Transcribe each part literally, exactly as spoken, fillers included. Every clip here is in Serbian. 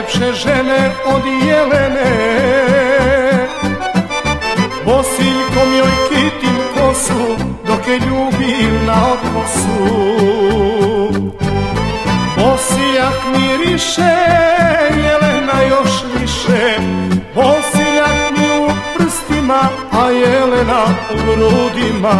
najljepše žene od Jelene. Bosiljkom joj kitim kosu, dok je ljubim na odnosu. Bosiljak miriše, Jelena još više. Bosiljak mi u prstima, a Jelena u grudima.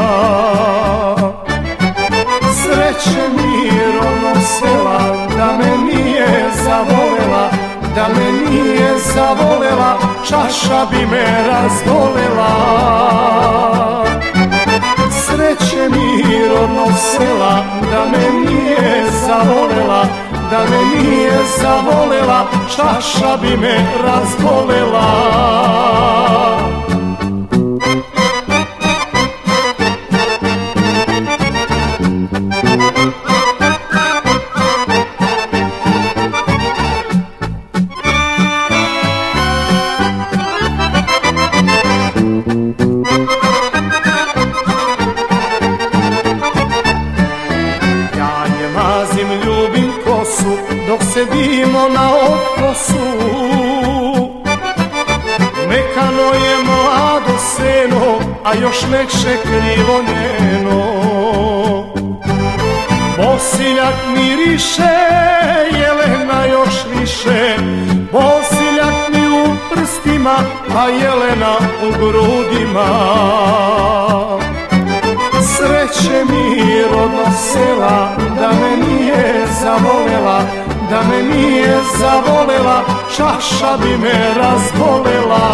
Sreće mi rodnog sela, da me nije zavolela, da me nije zavolela, čaša bi me razbolela. Sreće mi rodnog sela, da me nije zavolela, da me nije zavolela, čaša bi me razbolela. Ljubim kosu, dok sedimo na otkosu. Mekano je mlado seno, a još mekše krivo njeno. Bosiljak miriše, Jelena još više. Bosiljak mi u prstima, a Jelena u grudima. Sreće mi rodnog sela, da me nije zavolela, da me nije zavolela, čaša bi me razbolela.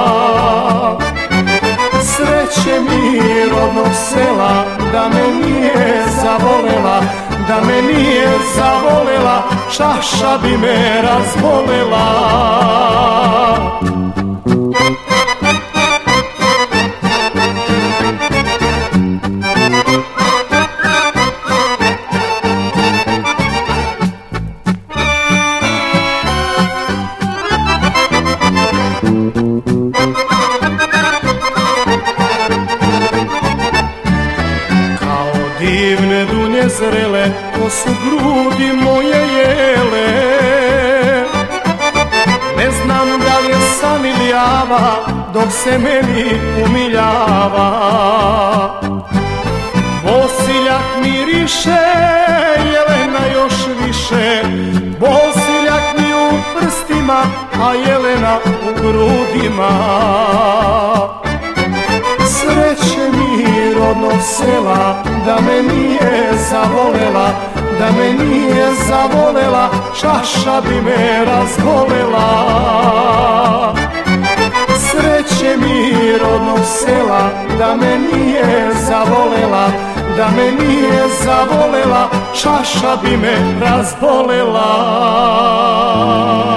Sreće mi rodnog sela, da me nije zavolela, da me nije zavolela, čaša bi me razbolela. Divne dunje zrele, to su grudi moje Jele. Ne znam da li je san ili java, dok se meni umiljava. Bosiljak miriše, Jelena još više. Bosiljak mi u prstima, a Jelena u grudima. Sreće mi rodnog sela, da me nije zavolela, da me nije zavolela, čaša bi me razbolela. Sreće mi rodnog sela, da me nije zavolela, da me nije zavolela, čaša bi me razbolela.